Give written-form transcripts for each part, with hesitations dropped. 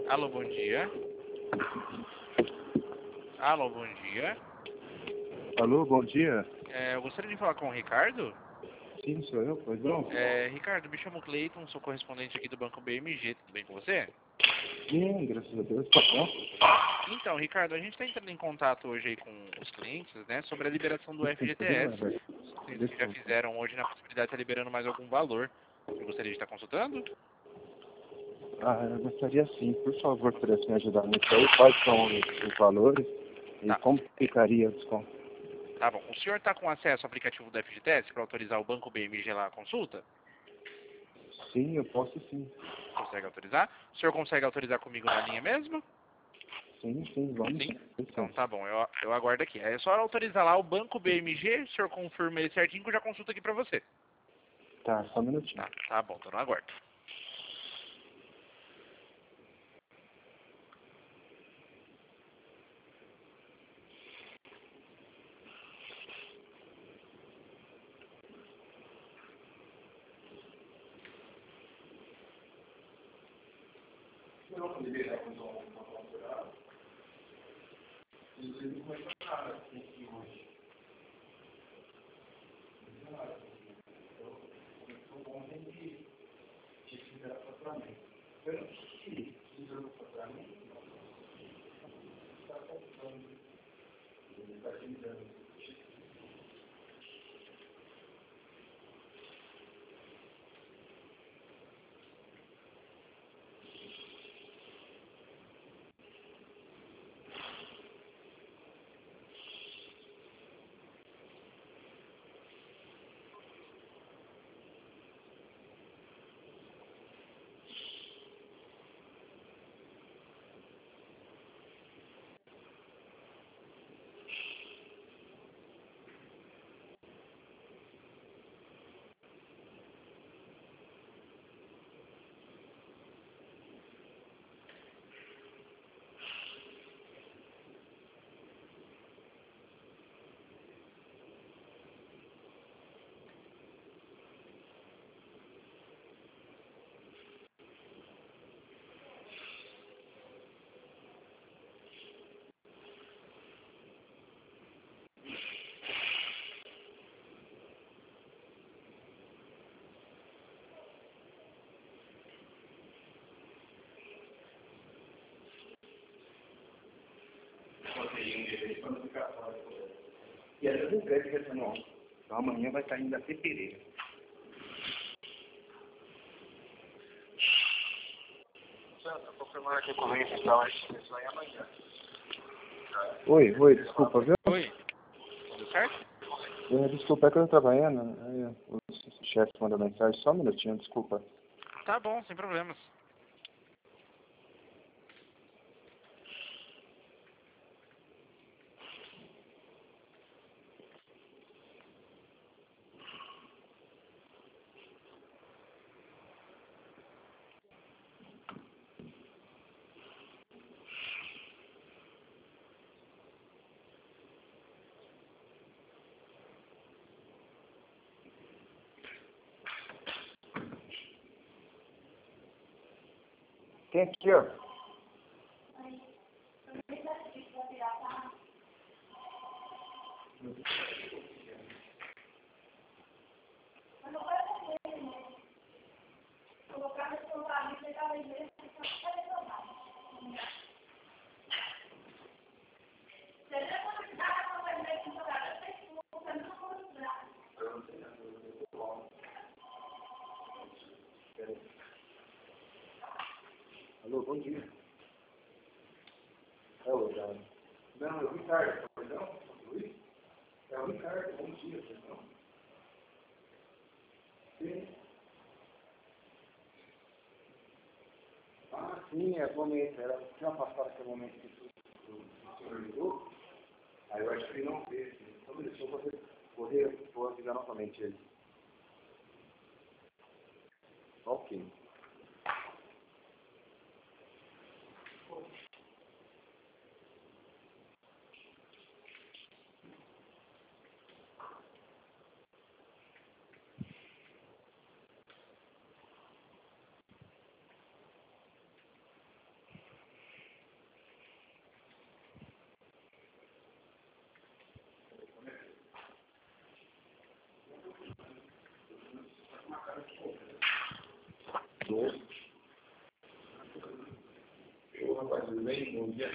Alô, bom dia. Alô, bom dia. Alô, bom dia. Eu gostaria de falar com o Ricardo. Sim, sou eu, pois não? Ricardo, me chamo Cleiton, sou correspondente aqui do Banco BMG, tudo bem com você? Sim, graças a Deus, tá bom. Então, Ricardo, a gente está entrando em contato hoje aí com os clientes, né, sobre a liberação do FGTS. Os clientes que já fizeram hoje na possibilidade de estar liberando mais algum valor. Você gostaria de estar consultando? Eu gostaria sim, por favor, pudesse me ajudar nisso aí. Quais são os valores e Tá. como ficaria o desconto? Tá bom. O senhor está com acesso ao aplicativo do FGTS para autorizar o Banco BMG lá a consulta? Sim, eu posso sim. Consegue autorizar? O senhor consegue autorizar comigo na linha mesmo? Sim, vamos. Sim? Então tá bom, eu aguardo aqui. É só autorizar lá o Banco BMG, o senhor confirma ele certinho que eu já consulto aqui pra você. Tá, só um minutinho. Tá bom, tô no aguardo. E às vezes escreve que essa não. Então amanhã vai estar indo até Pereira. Estou confirmando aqui com o Luiz, então, a inscrição é amanhã. Oi, desculpa, viu? Oi, tudo certo? Desculpa, é que eu tô trabalhando. Aí o chefe mandou mensagem, só um minutinho, desculpa. Tá bom, sem problemas. Tem aqui, ó. Alô, bom dia. É o Dani. Não, é o Ricardo, perdão? Luiz? É o Ricardo, bom dia, perdão. Sim. Sim, é o momento. Era tinha passado aquele momento que o senhor ligou. Aí eu acho que ele não fez. Então me deixou vou avisar novamente ele. Ok. Eu, rapaz, tudo bem? Bom dia.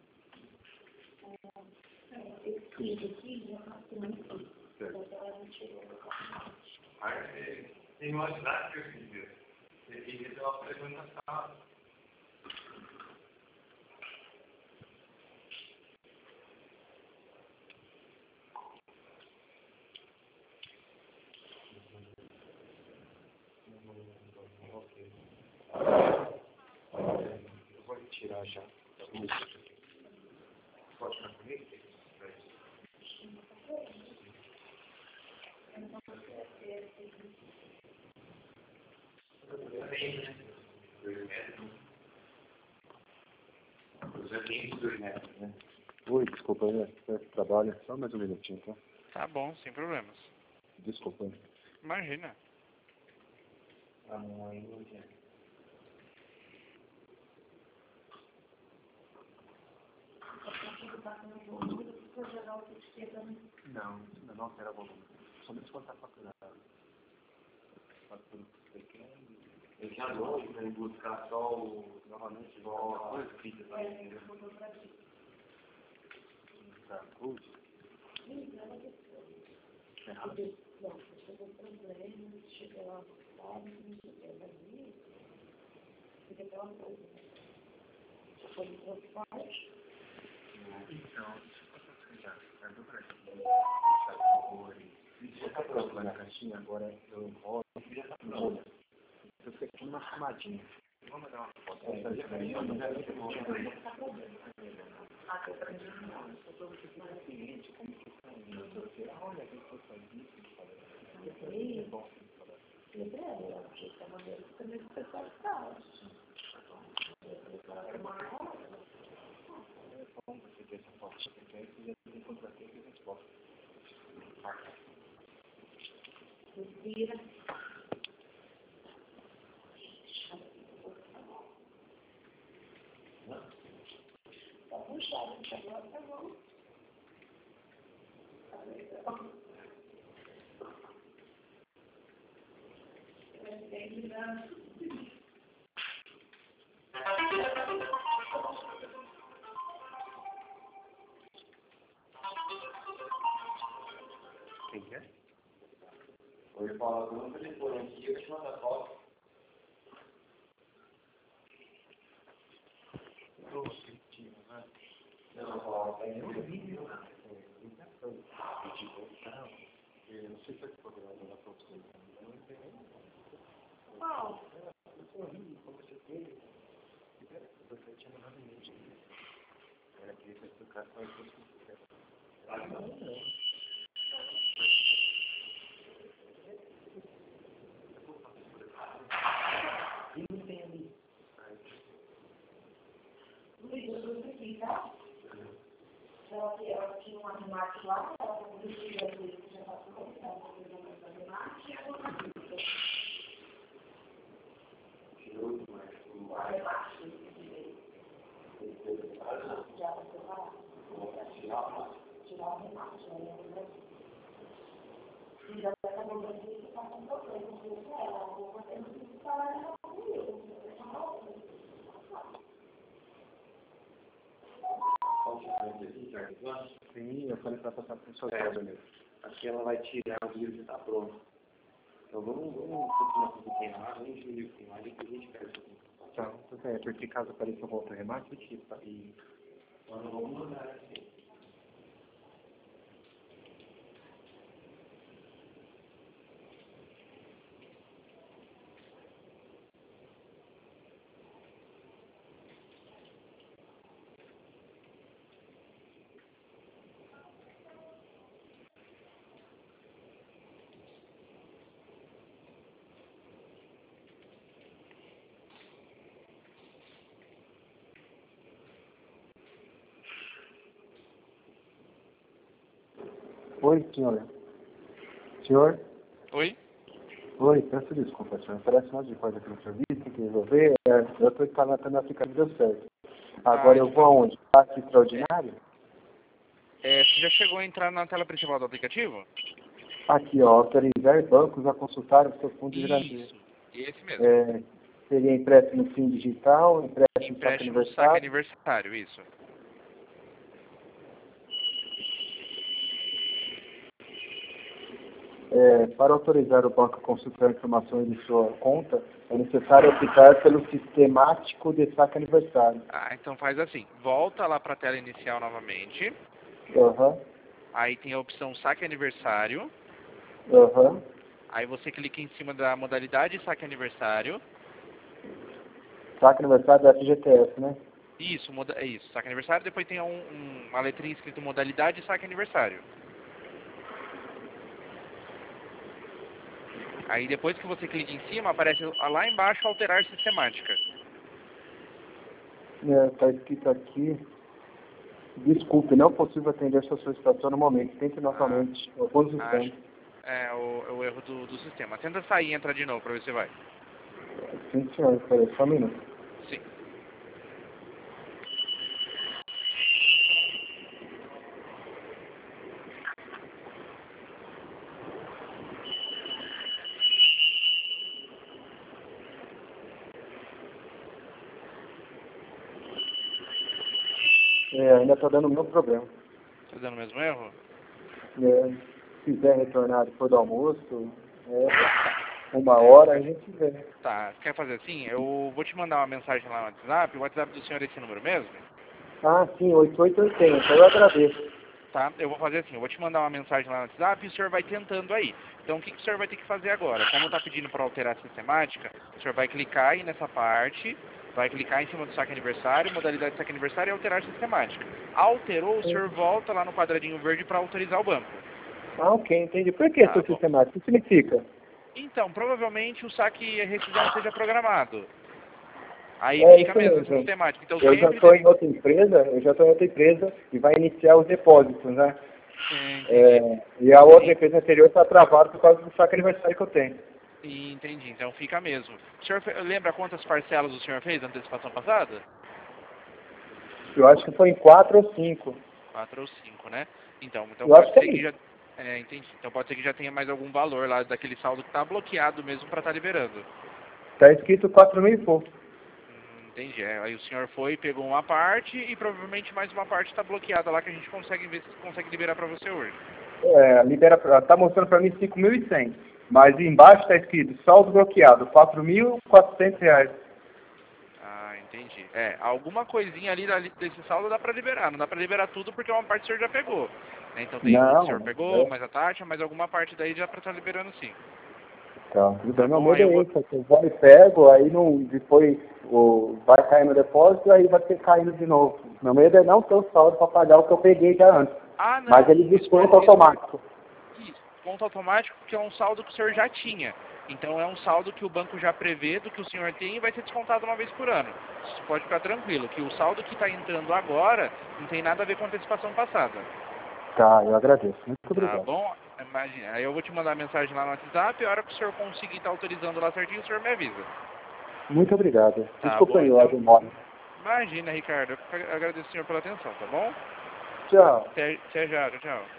Tem uma cidade que eu fiz. Ele fez uma apresentação. Eu vou retirar já. Pode ficar comigo? Oi, desculpa, trabalho. Só mais um minutinho, tá? Tá bom, sem problemas. Desculpa. Imagina. Não será volume. Somente quando está faturado. Ele já longe para buscar só o. Novamente, igual a coisa que fica lá. Tá, curso? Errado. Já está pronto lá na caixinha, agora eu enrolo. Já está pronto. Eu fiquei aqui numa chamadinha. Vamos dar uma foto. Respira. Tá puxado, agora tá bom. Quem é? Oi, fala com o telefone aqui, eu te mando a foto. Não, fala, tá indo no vídeo. Eu não sei se é que pode mandar para você. Eu não entendo. Qual? Eu sou horrível, como você teve. Você tinha mandado um vídeo. Era que você explicar qual é o que você não. Ela tinha um arremate lá, ela conseguiu a coisa que já passou, ela conseguiu um arremate e ela conseguiu. Tirou o arremate. Já vai separar. Tirar o arremate. E já acabou de dizer que está com problema. Eu disse a ela, vou fazer um salário comigo. Sim, eu falei para passar para o seu mesmo. Aqui ela vai tirar o livro que está pronto. Então vamos continuar com o que tem lá, vamos diminuir o que tem lá, depois a gente pega isso aqui. Tá, porque caso apareça um outro remate, e nós não vamos mandar assim. Oi, senhora. Senhor? Oi? Oi, peço desculpa, senhor. Parece um monte de coisa aqui no serviço, tem que resolver. Eu estou instalando a aplicativa deu certo. Agora eu vou aonde? Passe extraordinário? Você já chegou a entrar na tela principal do aplicativo? Aqui, ó, autorizar bancos a consultar o seu fundo de garantia. Isso, esse mesmo. seria empréstimo sim digital, empréstimo saque aniversário. Aniversário, isso. Para autorizar o banco a consultar informações de sua conta, é necessário optar pelo sistemático de saque aniversário. Então faz assim, volta lá para a tela inicial novamente. Aí tem a opção saque aniversário. Aí você clica em cima da modalidade saque aniversário. Saque aniversário da FGTS, né? Isso, saque aniversário. Depois tem uma letrinha escrito modalidade saque aniversário. Aí depois que você clica em cima, aparece lá embaixo alterar sistemática. Está escrito aqui. Desculpe, não é possível atender sua solicitação no momento. Tente novamente. Alguns instantes. É o erro do sistema. Tenta sair e entrar de novo para ver se vai. Sim, senhor. Espera só um minuto. Sim. Ainda está dando o mesmo problema. Está dando o mesmo erro? Se quiser retornar depois do almoço, 1 hora, a gente vê. Tá, quer fazer assim? Eu vou te mandar uma mensagem lá no WhatsApp. O WhatsApp do senhor é esse número mesmo? Sim, 8880, eu agradeço. Tá, eu vou fazer assim, eu vou te mandar uma mensagem lá no WhatsApp e o senhor vai tentando aí. Então o que o senhor vai ter que fazer agora? Como está pedindo para alterar a sistemática, o senhor vai clicar aí nessa parte, vai clicar em cima do saque aniversário, modalidade de saque aniversário e alterar a sistemática. Alterou, o senhor volta lá no quadradinho verde para autorizar o banco. Ok, entendi. Por que essa sistemática? O que significa? Então, provavelmente o saque rescisão seja programado. Aí fica mesmo essa sistemática. Então, eu já estou em outra empresa, e vai iniciar os depósitos, né? E a outra empresa anterior está travada por causa do saque aniversário que eu tenho. Entendi, então fica mesmo. O senhor lembra quantas parcelas o senhor fez na antecipação passada? Eu acho que foi em 4 ou 5. 4 ou 5, né? Então pode ser que já... entendi. Então pode ser que já tenha mais algum valor lá daquele saldo que está bloqueado mesmo para estar liberando. Está escrito 4.000 e pouco. Entendi. Aí o senhor foi, pegou uma parte e provavelmente mais uma parte está bloqueada lá que a gente consegue ver se consegue liberar para você hoje. Está mostrando para mim 5.100. Mas embaixo está escrito saldo bloqueado, R$4.400. Entendi. Alguma coisinha ali desse saldo dá para liberar. Não dá para liberar tudo porque uma parte o senhor já pegou. Né? Então tem o senhor pegou, mais a taxa, mas alguma parte daí já para estar liberando sim. Tá, tudo bem. Meu medo é isso. Eu vou e pego, aí depois vai cair no depósito, aí vai ter caindo de novo. Meu medo é não ter o saldo para pagar o que eu peguei já antes. Não. Mas ele desconta automático. Isso, desconto automático, que é um saldo que o senhor já tinha. Então é um saldo que o banco já prevê do que o senhor tem e vai ser descontado uma vez por ano. Você pode ficar tranquilo, que o saldo que está entrando agora não tem nada a ver com a antecipação passada. Tá, eu agradeço. Muito obrigado. Tá bom? Imagina, aí eu vou te mandar a mensagem lá no WhatsApp e a hora que o senhor conseguir estar autorizando lá certinho, o senhor me avisa. Muito obrigado. Tá, desculpa aí, então, demora. Imagina, Ricardo. Eu agradeço o senhor pela atenção, tá bom? Tchau. Até já, tchau.